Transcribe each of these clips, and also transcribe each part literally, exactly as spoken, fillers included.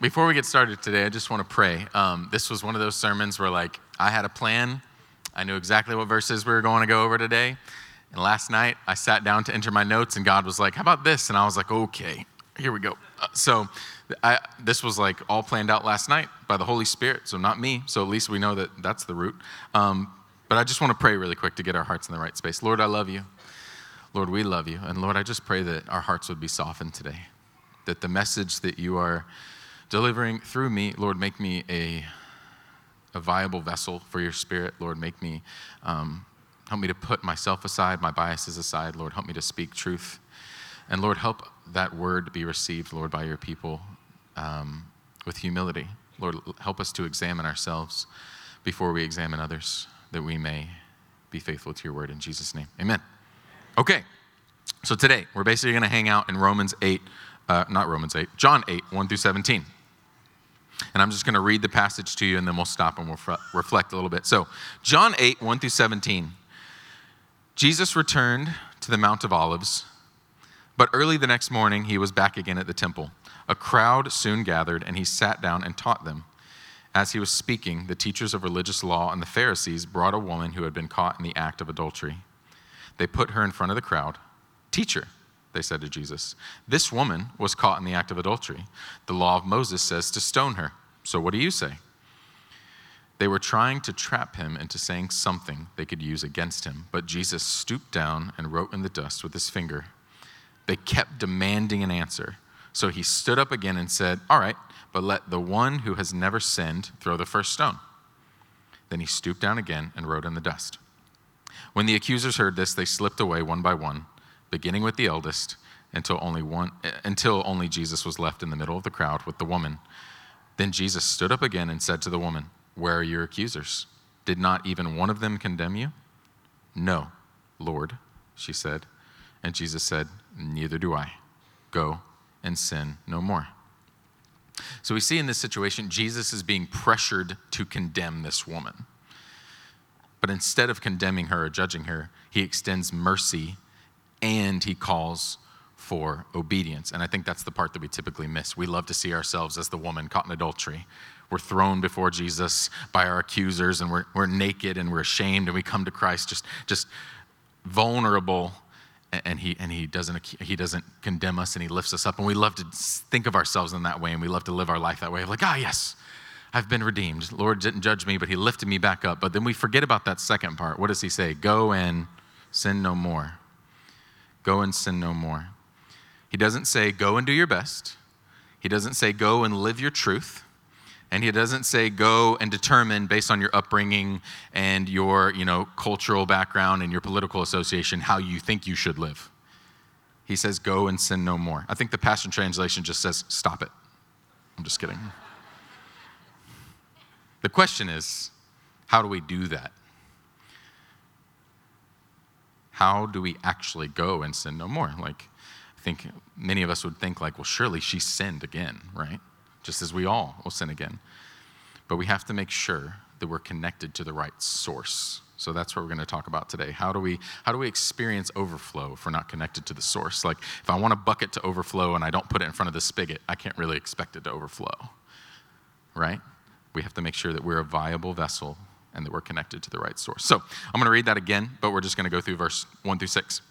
before we get started today, I just want to pray. Um, this was one of those sermons where like I had a plan. I knew exactly what verses we were going to go over today. And last night I sat down to enter my notes and God was like, how about this? And I was like, okay, here we go. Uh, so I, this was like all planned out last night by the Holy Spirit. So not me. So at least we know that that's the root. Um, but I just want to pray really quick to get our hearts in the right space. Lord, I love you. Lord, we love you. And Lord, I just pray that our hearts would be softened today. That the message that you are delivering through me, Lord, make me a, a viable vessel for your Spirit. Lord, make me, um, help me to put myself aside, my biases aside. Lord, help me to speak truth. And Lord, help that word be received, Lord, by your people um, with humility. Lord, help us to examine ourselves before we examine others, that we may be faithful to your word. In Jesus' name, amen. Okay, so today we're basically going to hang out in Romans eight, uh, not Romans eight, John eight, one through seventeen. And I'm just going to read the passage to you, and then we'll stop and we'll reflect a little bit. So John eight, one through seventeen. Jesus returned to the Mount of Olives, but early the next morning he was back again at the temple. A crowd soon gathered, and he sat down and taught them. As he was speaking, the teachers of religious law and the Pharisees brought a woman who had been caught in the act of adultery. They put her in front of the crowd. "Teacher," they said to Jesus, "this woman was caught in the act of adultery. The law of Moses says to stone her. So what do you say?" They were trying to trap him into saying something they could use against him, but Jesus stooped down and wrote in the dust with his finger. They kept demanding an answer. So he stood up again and said, "All right, but let the one who has never sinned throw the first stone." Then he stooped down again and wrote in the dust. When the accusers heard this, they slipped away one by one, beginning with the eldest, until only one, until only Jesus was left in the middle of the crowd with the woman. Then Jesus stood up again and said to the woman, "Where are your accusers? Did not even one of them condemn you?" "No, Lord," she said. And Jesus said, "Neither do I. Go and sin no more." So we see in this situation, Jesus is being pressured to condemn this woman. But instead of condemning her or judging her, he extends mercy and he calls for obedience. And I think that's the part that we typically miss. We love to see ourselves as the woman caught in adultery. We're thrown before Jesus by our accusers, and we're, we're naked and we're ashamed, and we come to Christ just, just vulnerable, and he and he doesn't he doesn't condemn us, and he lifts us up. And we love to think of ourselves in that way, and we love to live our life that way. Like, ah, yes, I've been redeemed. Lord didn't judge me, but he lifted me back up. But then we forget about that second part. What does he say? Go and sin no more. Go and sin no more. He doesn't say go and do your best. He doesn't say go and live your truth. And he doesn't say go and determine based on your upbringing and your, you know, cultural background and your political association how you think you should live. He says go and sin no more. I think the Passion Translation just says stop it. I'm just kidding. The question is, how do we do that? How do we actually go and sin no more? Like, I think many of us would think like, well, surely she sinned again, right? Just as we all will sin again. But we have to make sure that we're connected to the right source. So that's what we're going to talk about today. How do we how do we experience overflow if we're not connected to the source? Like, if I want a bucket to overflow and I don't put it in front of the spigot, I can't really expect it to overflow, right? We have to make sure that we're a viable vessel and that we're connected to the right source. So I'm going to read that again, but we're just going to go through verse one through six.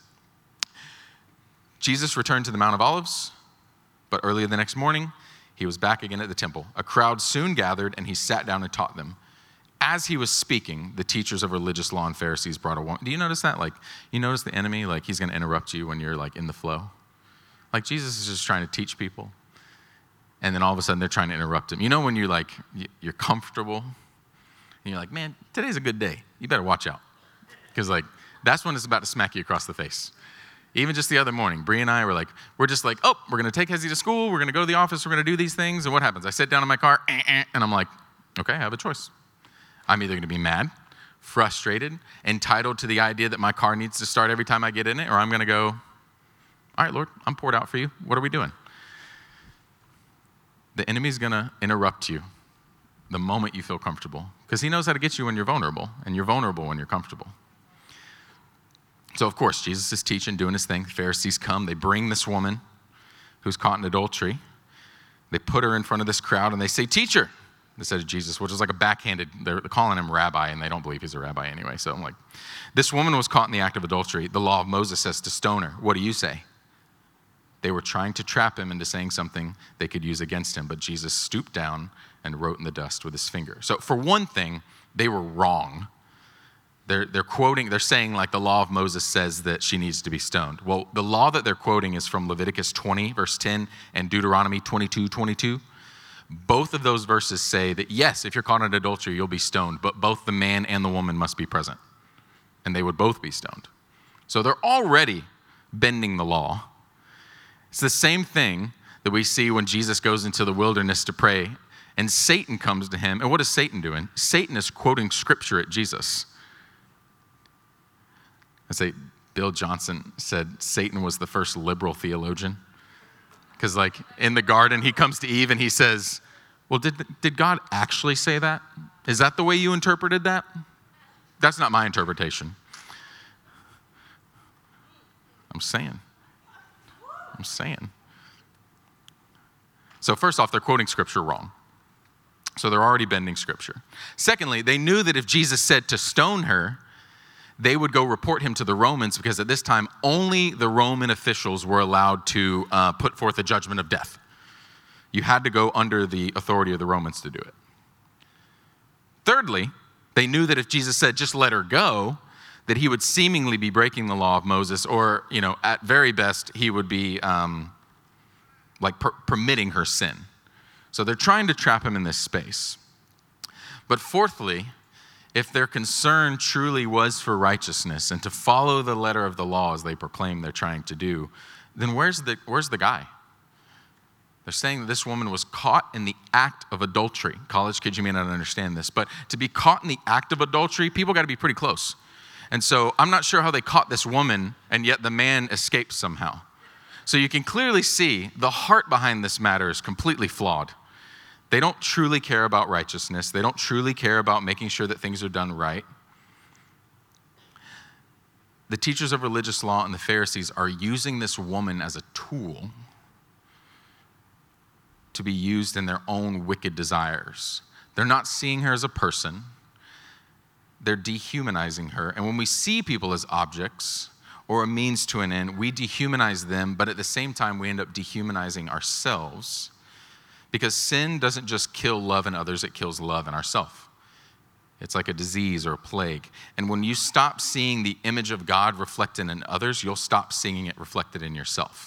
Jesus returned to the Mount of Olives, but early the next morning, he was back again at the temple. A crowd soon gathered, and he sat down and taught them. As he was speaking, the teachers of religious law and Pharisees brought a woman. Do you notice that? Like, you notice the enemy, like he's going to interrupt you when you're like in the flow. Like Jesus is just trying to teach people. And then all of a sudden they're trying to interrupt him. You know when you're like, you're comfortable, and you're like, man, today's a good day. You better watch out. Because like, that's when it's about to smack you across the face. Even just the other morning, Bree and I were like, we're just like, oh, we're going to take Hezzy to school. We're going to go to the office. We're going to do these things. And what happens? I sit down in my car, eh, eh, and I'm like, okay, I have a choice. I'm either going to be mad, frustrated, entitled to the idea that my car needs to start every time I get in it, or I'm going to go, all right, Lord, I'm poured out for you. What are we doing? The enemy's going to interrupt you the moment you feel comfortable, because he knows how to get you when you're vulnerable, and you're vulnerable when you're comfortable. So, of course, Jesus is teaching, doing his thing. The Pharisees come. They bring this woman who's caught in adultery They put her in front of this crowd and they say, "Teacher," instead of Jesus, which is like a backhanded, they're calling him rabbi and they don't believe he's a rabbi anyway. So I'm like, "This woman was caught in the act of adultery. The law of Moses says to stone her. What do you say?" They were trying to trap him into saying something they could use against him, but Jesus stooped down and wrote in the dust with his finger. So for one thing, they were wrong. They're, they're quoting, they're saying like the law of Moses says that she needs to be stoned. Well, the law that they're quoting is from Leviticus twenty, verse ten, and Deuteronomy twenty-two, twenty-two. Both of those verses say that, yes, if you're caught in adultery, you'll be stoned, but both the man and the woman must be present, and they would both be stoned. So they're already bending the law. It's the same thing that we see when Jesus goes into the wilderness to pray, and Satan comes to him. And what is Satan doing? Satan is quoting scripture at Jesus. I say, Bill Johnson said Satan was the first liberal theologian. Because like in the garden, he comes to Eve and he says, well, did, did God actually say that? Is that the way you interpreted that? That's not my interpretation. I'm saying. I'm saying. So first off, they're quoting scripture wrong. So they're already bending scripture. Secondly, they knew that if Jesus said to stone her, they would go report him to the Romans, because at this time, only the Roman officials were allowed to uh, put forth a judgment of death. You had to go under the authority of the Romans to do it. Thirdly, they knew that if Jesus said, just let her go, that he would seemingly be breaking the law of Moses, or, you know, at very best, he would be um, like per- permitting her sin. So they're trying to trap him in this space. But fourthly, if their concern truly was for righteousness and to follow the letter of the law as they proclaim they're trying to do, then where's the, where's the guy? They're saying that this woman was caught in the act of adultery. College kids, you may not understand this, but to be caught in the act of adultery, people got to be pretty close. And so I'm not sure how they caught this woman, and yet the man escaped somehow. So you can clearly see the heart behind this matter is completely flawed. They don't truly care about righteousness. They don't truly care about making sure that things are done right. The teachers of religious law and the Pharisees are using this woman as a tool to be used in their own wicked desires. They're not seeing her as a person. They're dehumanizing her. And when we see people as objects or a means to an end, we dehumanize them, but at the same time, we end up dehumanizing ourselves. Because sin doesn't just kill love in others, it kills love in ourselves. It's like a disease or a plague. And when you stop seeing the image of God reflected in others, you'll stop seeing it reflected in yourself.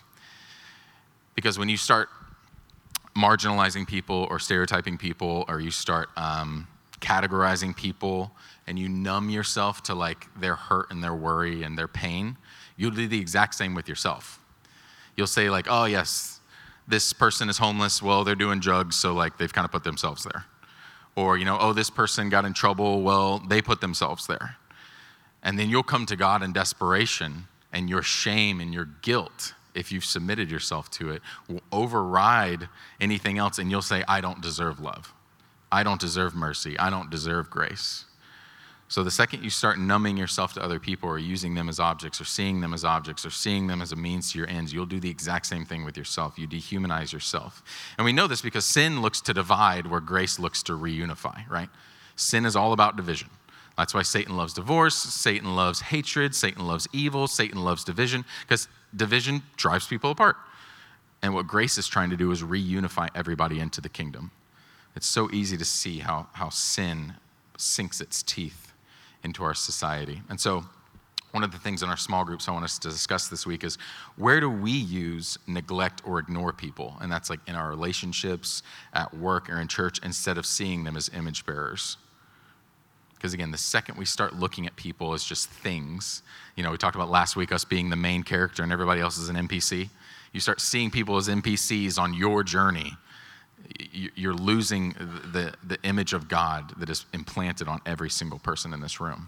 Because when you start marginalizing people or stereotyping people, or you start um, categorizing people, and you numb yourself to like their hurt and their worry and their pain, you'll do the exact same with yourself. You'll say like, oh yes, this person is homeless, well, they're doing drugs, so like they've kind of put themselves there. Or, you know, oh, this person got in trouble, well, they put themselves there. And then you'll come to God in desperation, and your shame and your guilt, if you've submitted yourself to it, will override anything else, and you'll say, I don't deserve love. I don't deserve mercy. I don't deserve grace. So the second you start numbing yourself to other people, or using them as objects, or seeing them as objects, or seeing them as a means to your ends, you'll do the exact same thing with yourself. You dehumanize yourself. And we know this because sin looks to divide where grace looks to reunify, right? Sin is all about division. That's why Satan loves divorce, Satan loves hatred, Satan loves evil, Satan loves division, because division drives people apart. And what grace is trying to do is reunify everybody into the kingdom. It's so easy to see how, how sin sinks its teeth into our society. And so one of the things in our small groups I want us to discuss this week is, where do we use neglect or ignore people? And that's like in our relationships, at work, or in church, instead of seeing them as image bearers. Because again, the second we start looking at people as just things, you know, we talked about last week us being the main character and everybody else is an N P C. You start seeing people as N P Cs on your journey, you're losing the, the image of God that is implanted on every single person in this room.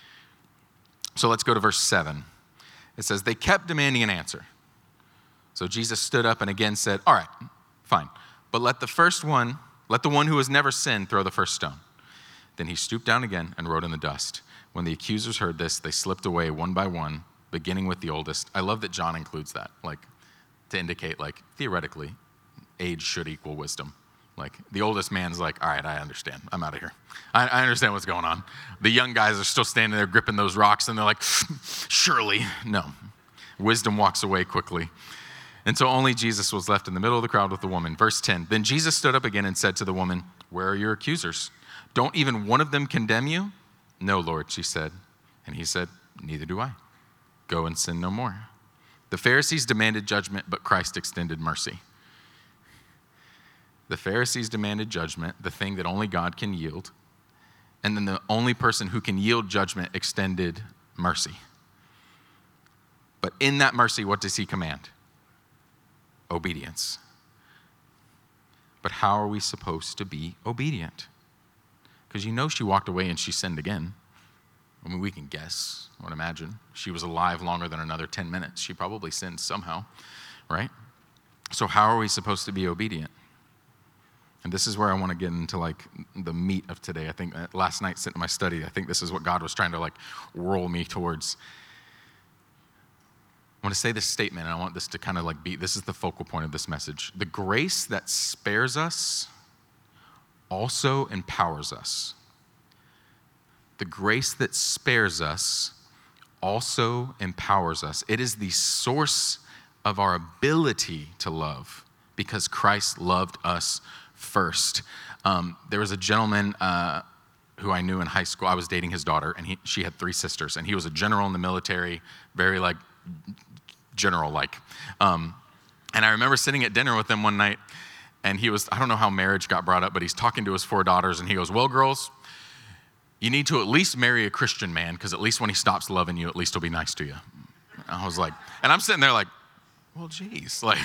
So let's go to verse seven. It says, they kept demanding an answer. So Jesus stood up and again said, all right, fine, but let the first one, let the one who has never sinned throw the first stone. Then he stooped down again and wrote in the dust. When the accusers heard this, they slipped away one by one, beginning with the oldest. I love that John includes that, like to indicate, like, theoretically, age should equal wisdom. Like the oldest man's like, all right, I understand. I'm out of here. I, I understand what's going on. The young guys are still standing there gripping those rocks and they're like, surely. No. Wisdom walks away quickly. And so only Jesus was left in the middle of the crowd with the woman. Verse ten, then Jesus stood up again and said to the woman, where are your accusers? Don't even one of them condemn you? No, Lord, she said. And he said, neither do I. Go and sin no more. The Pharisees demanded judgment, but Christ extended mercy. The Pharisees demanded judgment, the thing that only God can yield. And then the only person who can yield judgment extended mercy. But in that mercy, what does he command? Obedience. But how are we supposed to be obedient? Because you know she walked away and she sinned again. I mean, we can guess, I would imagine. She was alive longer than another ten minutes. She probably sinned somehow, right? So how are we supposed to be obedient? And this is where I want to get into like the meat of today. I think last night sitting in my study, I think this is what God was trying to like whirl me towards. I want to say this statement, and I want this to kind of like be, this is the focal point of this message. The grace that spares us also empowers us. The grace that spares us also empowers us. It is the source of our ability to love because Christ loved us first. Um, there was a gentleman uh, who I knew in high school. I was dating his daughter, and he, she had three sisters, and he was a general in the military, very like general-like. Um, and I remember sitting at dinner with him one night, and he was, I don't know how marriage got brought up, but he's talking to his four daughters, and he goes, well, girls, you need to at least marry a Christian man, because at least when he stops loving you, at least he'll be nice to you. And I was like, and I'm sitting there like, well, geez, like,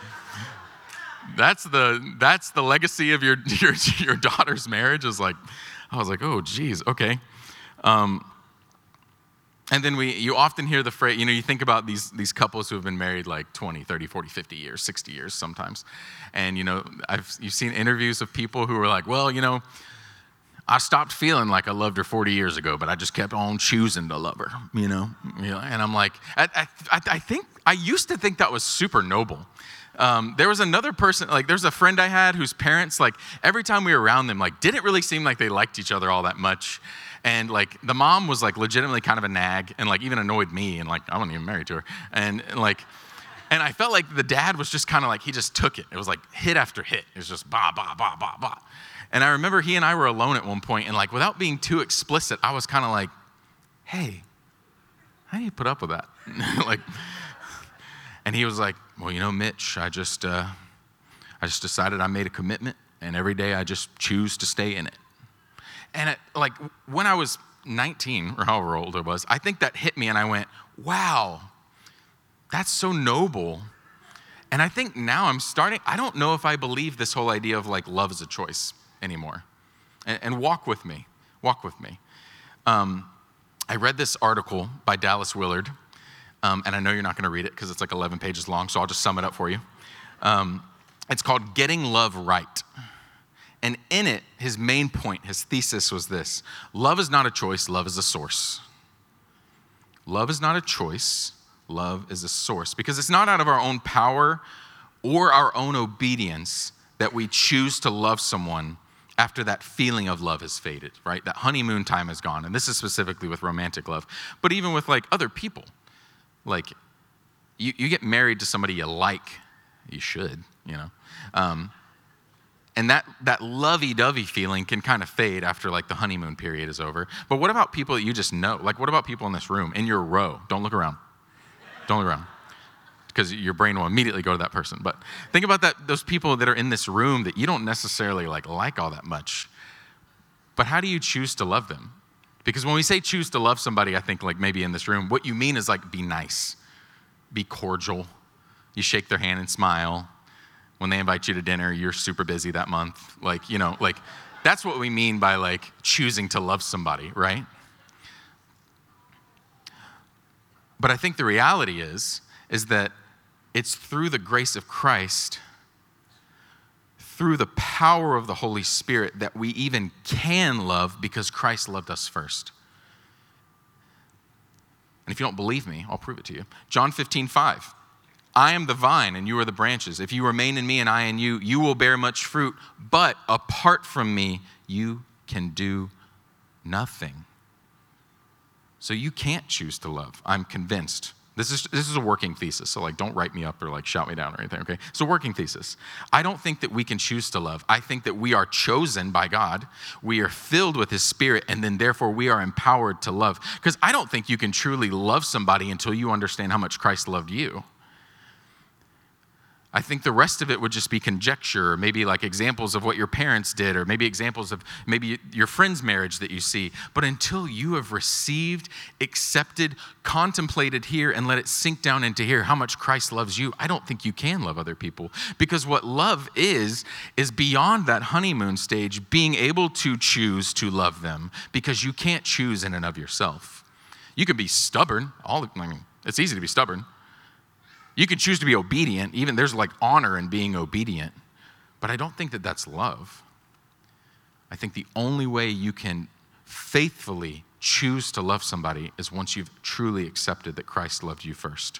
that's the that's the legacy of your your, your daughter's marriage is like, I was like, oh, geez, okay. Um, and then we, you often hear the phrase, you know, you think about these these couples who have been married like twenty, thirty, forty, fifty years, sixty years sometimes. And, you know, I've you've seen interviews of people who are like, well, you know, I stopped feeling like I loved her forty years ago, but I just kept on choosing to love her, you know? You know and I'm like, I, I, I think, I used to think that was super noble. Um, there was another person, like there's a friend I had whose parents, like every time we were around them, like didn't really seem like they liked each other all that much. And like the mom was like legitimately kind of a nag and like even annoyed me and like I wasn't even married to her. And, and like, and I felt like the dad was just kind of like, he just took it. It was like hit after hit. It was just bah, bah, bah, bah, bah. And I remember he and I were alone at one point and like without being too explicit, I was kind of like, hey, how do you put up with that? like, and he was like, well, you know, Mitch, I just, uh, I just decided I made a commitment and every day I just choose to stay in it. And it, like when I was nineteen or however old I was, I think that hit me and I went, wow, that's so noble. And I think now I'm starting, I don't know if I believe this whole idea of like love is a choice anymore. And, and walk with me, walk with me. Um, I read this article by Dallas Willard, um, and I know you're not gonna read it because it's like eleven pages long, so I'll just sum it up for you. Um, it's called Getting Love Right. And in it, his main point, his thesis was this: love is not a choice, love is a source. Love is not a choice, love is a source. Because it's not out of our own power or our own obedience that we choose to love someone after that feeling of love has faded, right? That honeymoon time is gone. And this is specifically with romantic love. But even with like other people, like you, you get married to somebody you like, you should, you know. Um, And that, that lovey-dovey feeling can kind of fade after like the honeymoon period is over. But what about people that you just know? Like what about people in this room, in your row? Don't look around. Don't look around. Because your brain will immediately go to that person. But think about that, those people that are in this room that you don't necessarily like, like all that much. But how do you choose to love them? Because when we say choose to love somebody, I think like maybe in this room, what you mean is like be nice, be cordial. You shake their hand and smile. When they invite you to dinner, you're super busy that month. Like, you know, like that's what we mean by like choosing to love somebody, right? But I think the reality is, is that it's through the grace of Christ, through the power of the Holy Spirit that we even can love because Christ loved us first. And if you don't believe me, I'll prove it to you. John fifteen five. I am the vine and you are the branches. If you remain in me and I in you, you will bear much fruit. But apart from me, you can do nothing. So you can't choose to love. I'm convinced. This is this is a working thesis, so like don't write me up or like shout me down or anything, okay? It's a working thesis. I don't think that we can choose to love. I think that we are chosen by God. We are filled with his spirit, and then therefore we are empowered to love. Because I don't think you can truly love somebody until you understand how much Christ loved you. I think the rest of it would just be conjecture, or maybe like examples of what your parents did, or maybe examples of maybe your friend's marriage that you see. But until you have received, accepted, contemplated here, and let it sink down into here how much Christ loves you, I don't think you can love other people. Because what love is, is beyond that honeymoon stage, being able to choose to love them, because you can't choose in and of yourself. You can be stubborn. All I mean, it's easy to be stubborn. You can choose to be obedient. Even there's like honor in being obedient. But I don't think that that's love. I think the only way you can faithfully choose to love somebody is once you've truly accepted that Christ loved you first.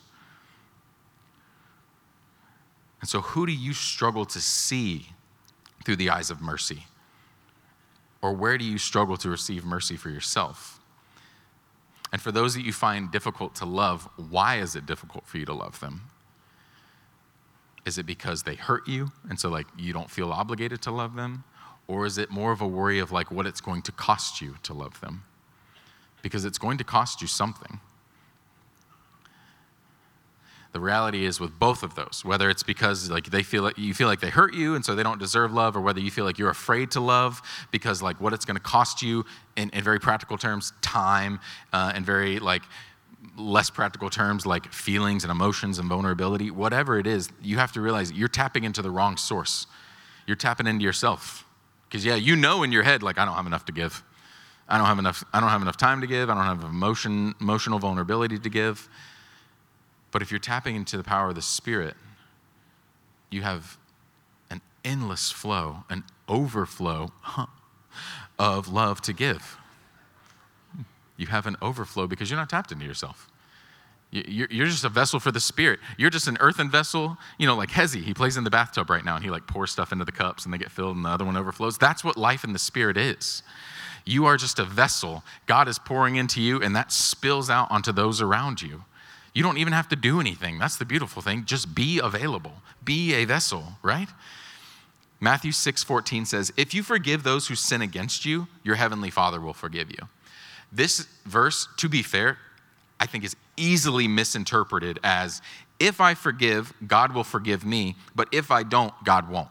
And so who do you struggle to see through the eyes of mercy? Or where do you struggle to receive mercy for yourself? And for those that you find difficult to love, why is it difficult for you to love them? Is it because they hurt you, and so like you don't feel obligated to love them? Or is it more of a worry of like what it's going to cost you to love them? Because it's going to cost you something. The reality is with both of those, whether it's because like they feel like you feel like they hurt you and so they don't deserve love, or whether you feel like you're afraid to love because like what it's going to cost you in, in very practical terms, time, uh, and very like less practical terms like feelings and emotions and vulnerability, whatever it is, you have to realize you're tapping into the wrong source. You're tapping into yourself. Because yeah, you know in your head, like I don't have enough to give. I don't have enough, I don't have enough time to give. I don't have emotion, emotional vulnerability to give. But if you're tapping into the power of the Spirit, you have an endless flow, an overflow huh, of love to give. You have an overflow because you're not tapped into yourself. You're just a vessel for the Spirit. You're just an earthen vessel, you know, like Hezi. He plays in the bathtub right now, and he like pours stuff into the cups, and they get filled, and the other one overflows. That's what life in the Spirit is. You are just a vessel. God is pouring into you, and that spills out onto those around you. You don't even have to do anything. That's the beautiful thing. Just be available. Be a vessel, right? Matthew six fourteen says, if you forgive those who sin against you, your heavenly Father will forgive you. This verse, to be fair, I think is easily misinterpreted as, if I forgive, God will forgive me, but if I don't, God won't.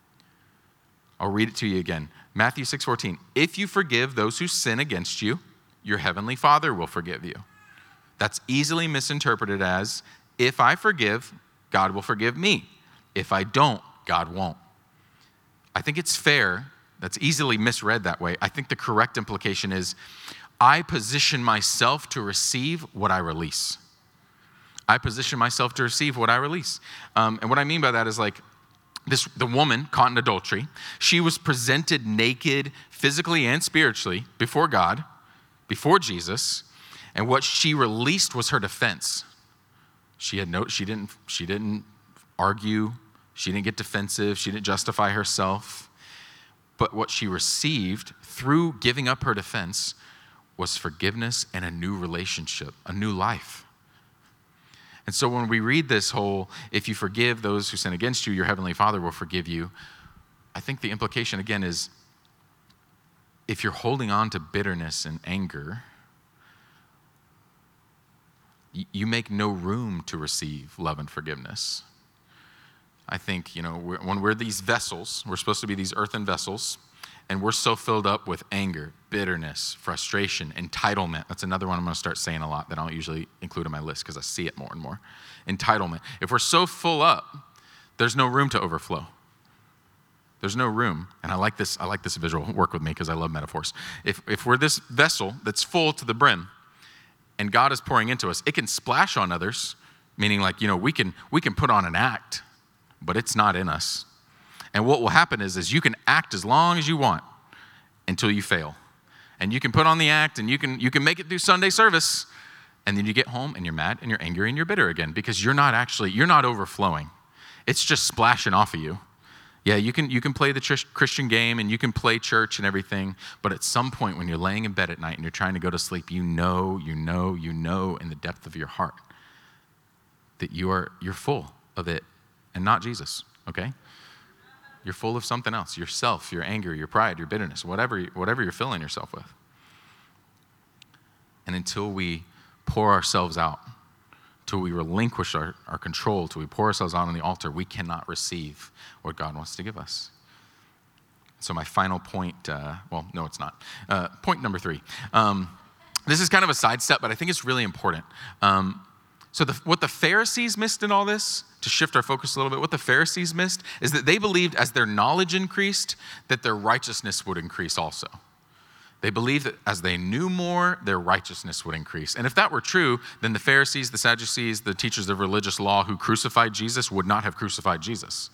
I'll read it to you again. Matthew six fourteen, if you forgive those who sin against you, your heavenly Father will forgive you. That's easily misinterpreted as, if I forgive, God will forgive me. If I don't, God won't. I think it's fair. That's easily misread that way. I think the correct implication is, I position myself to receive what I release. I position myself to receive what I release. Um, and what I mean by that is like, this the woman caught in adultery, she was presented naked physically and spiritually before God, before Jesus. And what she released was her defense. She had no, she didn't, she didn't argue. She didn't get defensive. She didn't justify herself. But what she received through giving up her defense was forgiveness and a new relationship, a new life. And so when we read this whole, if you forgive those who sin against you, your heavenly Father will forgive you, I think the implication again is, if you're holding on to bitterness and anger, you make no room to receive love and forgiveness. I think, you know, we're, when we're these vessels, we're supposed to be these earthen vessels, and we're so filled up with anger, bitterness, frustration, entitlement. That's another one I'm going to start saying a lot that I don't usually include in my list because I see it more and more. Entitlement. If we're so full up, there's no room to overflow. There's no room. And I like this, I like this visual. Work with me because I love metaphors. If, if we're this vessel that's full to the brim, and God is pouring into us, it can splash on others, meaning like, you know, we can we can put on an act, but it's not in us. And what will happen is, is you can act as long as you want until you fail. And you can put on the act and you can you can make it through Sunday service And then you get home and you're mad and you're angry and you're bitter again because you're not actually, you're not overflowing. It's just splashing off of you. Yeah, you can you can play the tr- Christian game and you can play church and everything, but at some point when you're laying in bed at night and you're trying to go to sleep, you know, you know, you know in the depth of your heart that you are you're full of it and not Jesus, okay? You're full of something else, yourself, your anger, your pride, your bitterness, whatever whatever you're filling yourself with. And until we pour ourselves out, till we relinquish our, our control, till we pour ourselves out on the altar, we cannot receive what God wants to give us. So my final point, uh, well, no, it's not. Uh, point number three. Um, this is kind of a sidestep, but I think it's really important. Um, so the, what the Pharisees missed in all this, to shift our focus a little bit, what the Pharisees missed is that they believed as their knowledge increased, that their righteousness would increase also. They believed that as they knew more, their righteousness would increase. And if that were true, then the Pharisees, the Sadducees, the teachers of religious law who crucified Jesus would not have crucified Jesus.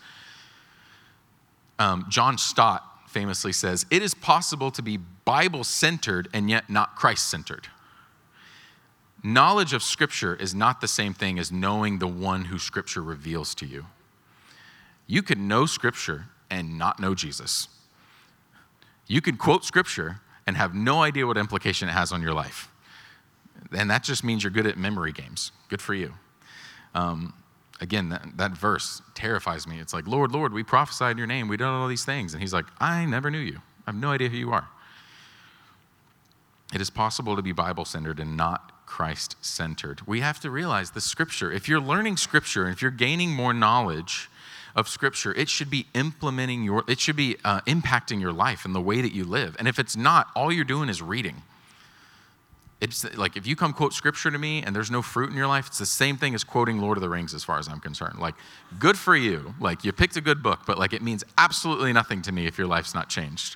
Um, John Stott famously says, it is possible to be Bible-centered and yet not Christ-centered. Knowledge of Scripture is not the same thing as knowing the one who Scripture reveals to you. You could know Scripture and not know Jesus. You could quote Scripture and have no idea what implication it has on your life. And that just means you're good at memory games. Good for you. Um, again, that, that verse terrifies me. It's like, Lord, Lord, we prophesied in your name. We did all these things. And he's like, I never knew you. I have no idea who you are. It is possible to be Bible-centered and not Christ-centered. We have to realize the Scripture, if you're learning Scripture, and if you're gaining more knowledge of Scripture, it should be implementing your, it should be uh, impacting your life and the way that you live. And if it's not, all you're doing is reading. It's like if you come quote Scripture to me and there's no fruit in your life, it's the same thing as quoting Lord of the Rings as far as I'm concerned. Like, good for you. Like, you picked a good book, but like it means absolutely nothing to me if your life's not changed.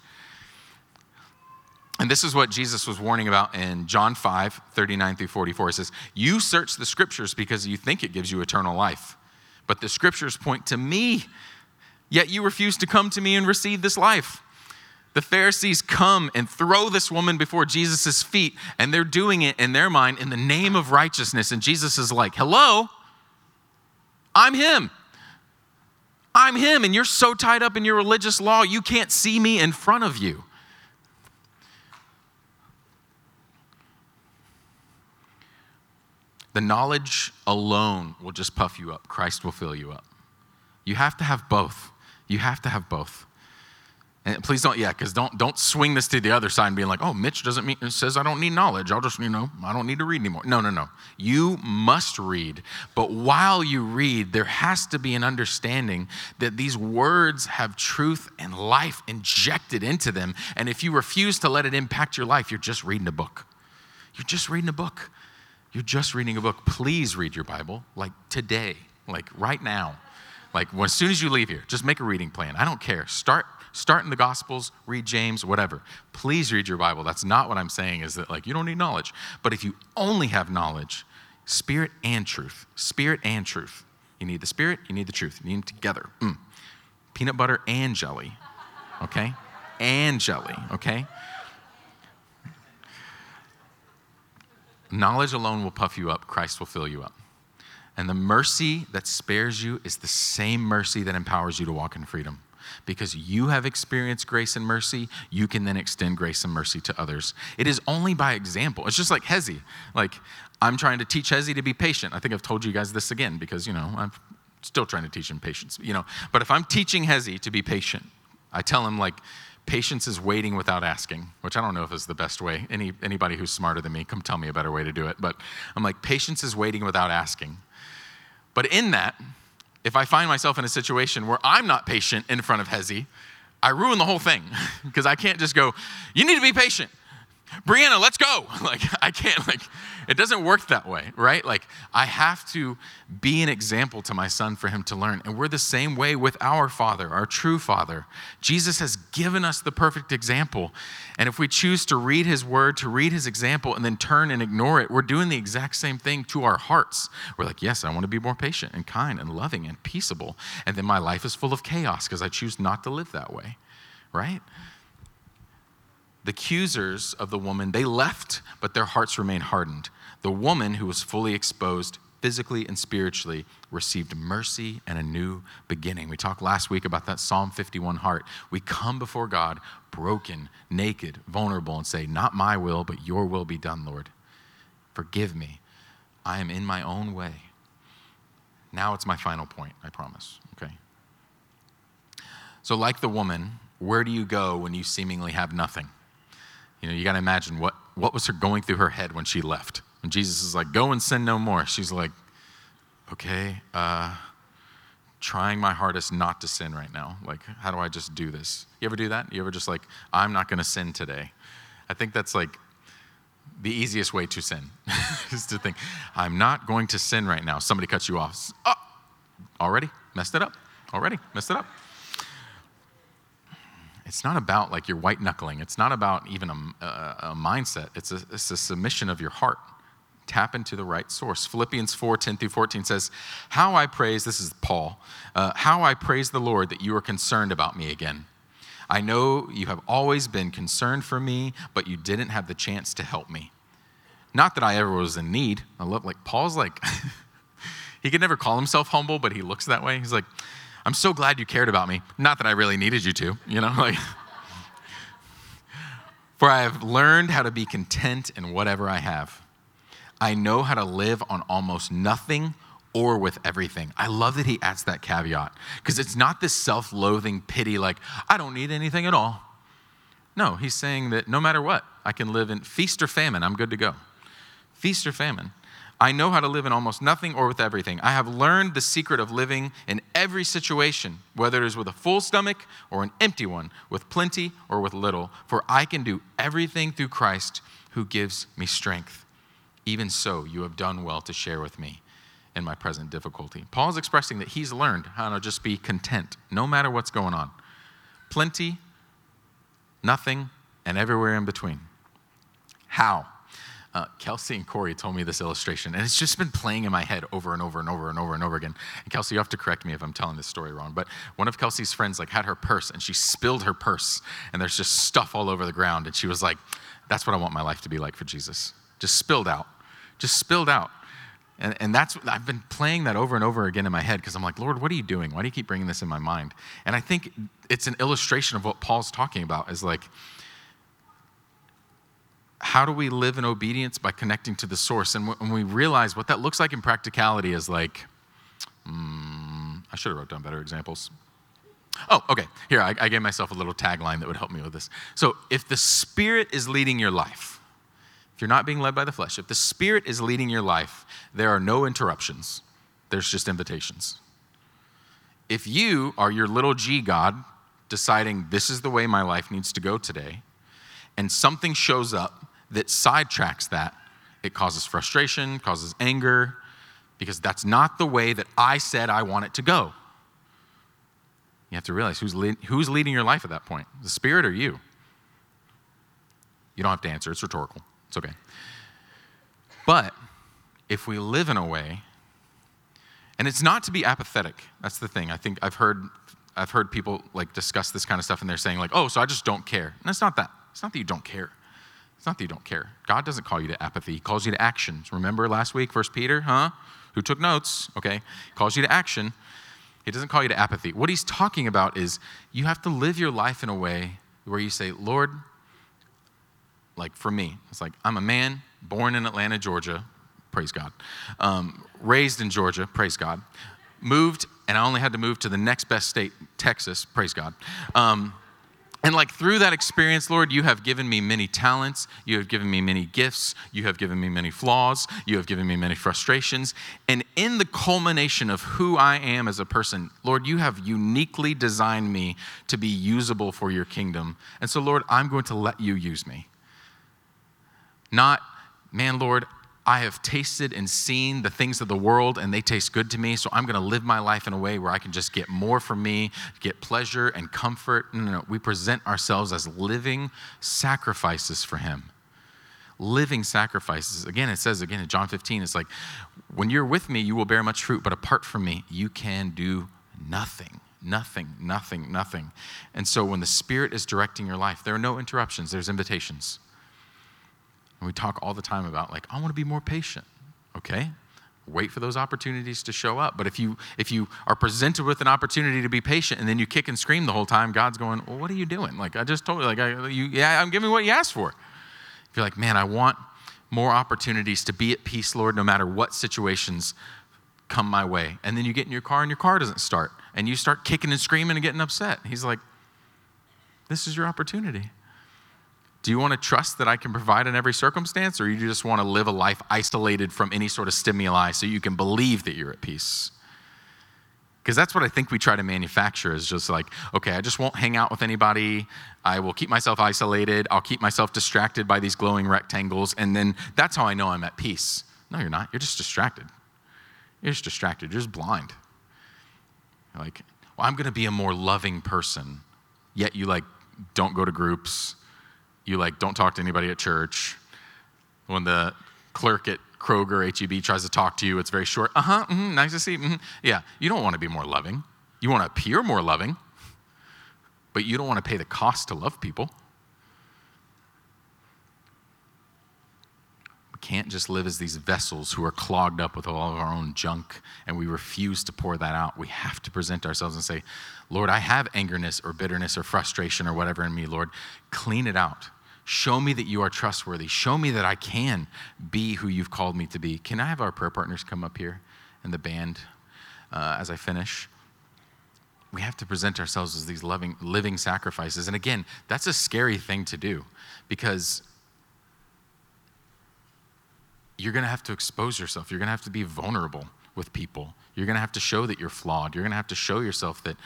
And this is what Jesus was warning about in John five, thirty-nine through forty-four. It says, you search the Scriptures because you think it gives you eternal life. But the Scriptures point to me, yet you refuse to come to me and receive this life. The Pharisees come and throw this woman before Jesus' feet, and they're doing it in their mind in the name of righteousness. And Jesus is like, hello, I'm him. I'm him, and you're so tied up in your religious law, you can't see me in front of you. The knowledge alone will just puff you up. Christ will fill you up. You have to have both. You have to have both. And please don't, yeah, because don't don't swing this to the other side and being like, oh, Mitch doesn't mean, says I don't need knowledge. I'll just, you know, I don't need to read anymore. No, no, no. You must read. But while you read, there has to be an understanding that these words have truth and life injected into them. And if you refuse to let it impact your life, you're just reading a book. You're just reading a book. You're just reading a book. Please read your Bible, like today, like right now. Like when, as soon as you leave here, just make a reading plan. I don't care. Start start in the Gospels, read James, whatever. Please read your Bible. That's not what I'm saying is that like you don't need knowledge. But if you only have knowledge, spirit and truth, spirit and truth. You need the spirit, you need the truth. You need them together. Mm. Peanut butter and jelly, okay? And jelly, okay? Knowledge alone will puff you up. Christ will fill you up. And the mercy that spares you is the same mercy that empowers you to walk in freedom. Because you have experienced grace and mercy, you can then extend grace and mercy to others. It is only by example. It's just like Hezi. Like, I'm trying to teach Hezi to be patient. I think I've told you guys this again because, you know, I'm still trying to teach him patience. You know, but if I'm teaching Hezi to be patient, I tell him, like, patience is waiting without asking, which I don't know if is the best way. Any Anybody who's smarter than me, come tell me a better way to do it. But I'm like, patience is waiting without asking. But in that, if I find myself in a situation where I'm not patient in front of Hezi, I ruin the whole thing because I can't just go, you need to be patient. Brianna, let's go. Like, I can't, like, it doesn't work that way, right? Like, I have to be an example to my son for him to learn. And we're the same way with our Father, our true Father. Jesus has given us the perfect example. And if we choose to read his word, to read his example, and then turn and ignore it, we're doing the exact same thing to our hearts. We're like, yes, I want to be more patient and kind and loving and peaceable. And then my life is full of chaos because I choose not to live that way, right? The accusers of the woman, they left, but their hearts remained hardened. The woman, who was fully exposed physically and spiritually, received mercy and a new beginning. We talked last week about that Psalm fifty-one heart. We come before God broken, naked, vulnerable, and say, not my will, but your will be done, Lord. Forgive me. I am in my own way. Now it's my final point, I promise, okay? So like the woman, where do you go when you seemingly have nothing? You know, you got to imagine what, what was her going through her head when she left. When Jesus is like, go and sin no more. She's like, okay, uh, trying my hardest not to sin right now. Like, how do I just do this? You ever do that? You ever just like, I'm not going to sin today? I think that's like the easiest way to sin is to think, I'm not going to sin right now. Somebody cuts you off. Oh, already messed it up. Already messed it up. It's not about like you're white knuckling. It's not about even a, a, a mindset. It's a, it's a submission of your heart. Tap into the right source. Philippians four, ten through fourteen says, how I praise, this is Paul, uh, how I praise the Lord that you are concerned about me again. I know you have always been concerned for me, but you didn't have the chance to help me. Not that I ever was in need. I love, like, Paul's like, he could never call himself humble, but he looks that way. He's like, I'm so glad you cared about me. Not that I really needed you to, you know, like, for I have learned how to be content in whatever I have. I know how to live on almost nothing or with everything. I love that he adds that caveat because it's not this self-loathing pity like, I don't need anything at all. No, he's saying that no matter what, I can live in feast or famine. I'm good to go. Feast or famine. I know how to live in almost nothing or with everything. I have learned the secret of living in every situation, whether it is with a full stomach or an empty one, with plenty or with little, for I can do everything through Christ who gives me strength. Even so, you have done well to share with me in my present difficulty. Paul's expressing that he's learned how to just be content, no matter what's going on. Plenty, nothing, and everywhere in between. How? Uh, Kelsey and Corey told me this illustration, and it's just been playing in my head over and over and over and over and over again. And Kelsey, you have to correct me if I'm telling this story wrong, but one of Kelsey's friends like had her purse, and she spilled her purse, and there's just stuff all over the ground, and she was like, that's what I want my life to be like for Jesus. Just spilled out. Just spilled out. And, and that's, I've been playing that over and over again in my head because I'm like, Lord, what are you doing? Why do you keep bringing this in my mind? And I think it's an illustration of what Paul's talking about is like, how do we live in obedience? By connecting to the source. And when we realize what that looks like in practicality is like, um, I should have wrote down better examples. Oh, okay. Here, I, I gave myself a little tagline that would help me with this. So if the Spirit is leading your life, if you're not being led by the flesh, if the Spirit is leading your life, there are no interruptions. There's just invitations. If you are your little G God deciding this is the way my life needs to go today, and something shows up that sidetracks that, it causes frustration, causes anger, because that's not the way that I said I want it to go. You have to realize who's, lead, who's leading your life at that point, the Spirit or you? You don't have to answer, it's rhetorical, it's okay. But if we live in a way, and it's not to be apathetic, that's the thing. I think I've heard I've heard people like discuss this kind of stuff and they're saying like, oh, so I just don't care. And it's not that. It's not that you don't care. It's not that you don't care. God doesn't call you to apathy. He calls you to action. Remember last week, First Peter, huh? Who took notes, okay? He calls you to action. He doesn't call you to apathy. What he's talking about is you have to live your life in a way where you say, Lord, like for me, it's like I'm a man born in Atlanta, Georgia, praise God. Um, raised in Georgia, praise God. Moved, and I only had to move to the next best state, Texas, praise God. Um, And like through that experience, Lord, you have given me many talents. You have given me many gifts. You have given me many flaws. You have given me many frustrations. And in the culmination of who I am as a person, Lord, you have uniquely designed me to be usable for your kingdom. And so, Lord, I'm going to let you use me. Not, man, Lord, I have tasted and seen the things of the world and they taste good to me, so I'm going to live my life in a way where I can just get more from me, get pleasure and comfort. No, no, no. We present ourselves as living sacrifices for him. Living sacrifices. Again, it says again in John fifteen, it's like, when you're with me, you will bear much fruit, but apart from me, you can do nothing. Nothing, nothing, nothing. And so when the Spirit is directing your life, there are no interruptions, there's invitations. And we talk all the time about like, I want to be more patient. Okay, wait for those opportunities to show up. But if you if you are presented with an opportunity to be patient and then you kick and scream the whole time, God's going, well, what are you doing? Like, I just told you, like, I, you, yeah, I'm giving you what you asked for. If you're like, man, I want more opportunities to be at peace, Lord, no matter what situations come my way. And then you get in your car and your car doesn't start. And you start kicking and screaming and getting upset. He's like, this is your opportunity. Do you want to trust that I can provide in every circumstance, or you just want to live a life isolated from any sort of stimuli so you can believe that you're at peace? Because that's what I think we try to manufacture, is just like, okay, I just won't hang out with anybody. I will keep myself isolated. I'll keep myself distracted by these glowing rectangles, and then that's how I know I'm at peace. No, you're not. You're just distracted. You're just distracted. You're just blind. You're like, well, I'm going to be a more loving person, yet you like don't go to groups. You like don't talk to anybody at church. When the clerk at Kroger, H E B tries to talk to you, it's very short. Uh-huh, mm-hmm, nice to see you. Mm-hmm. Yeah, you don't want to be more loving. You want to appear more loving, but you don't want to pay the cost to love people. We can't just live as these vessels who are clogged up with all of our own junk, and we refuse to pour that out. We have to present ourselves and say, Lord, I have angerness or bitterness or frustration or whatever in me, Lord. Clean it out. Show me that you are trustworthy. Show me that I can be who you've called me to be. Can I have our prayer partners come up here and the band uh, as I finish? We have to present ourselves as these loving, living sacrifices. And again, that's a scary thing to do, because you're going to have to expose yourself. You're going to have to be vulnerable with people. You're going to have to show that you're flawed. You're going to have to show yourself that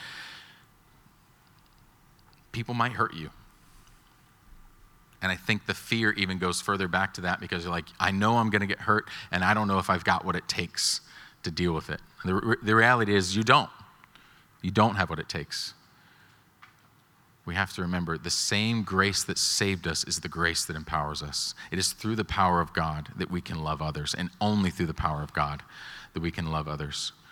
people might hurt you. And I think the fear even goes further back to that, because you're like, I know I'm going to get hurt, and I don't know if I've got what it takes to deal with it. The, the reality is you don't. You don't have what it takes. We have to remember the same grace that saved us is the grace that empowers us. It is through the power of God that we can love others, and only through the power of God that we can love others.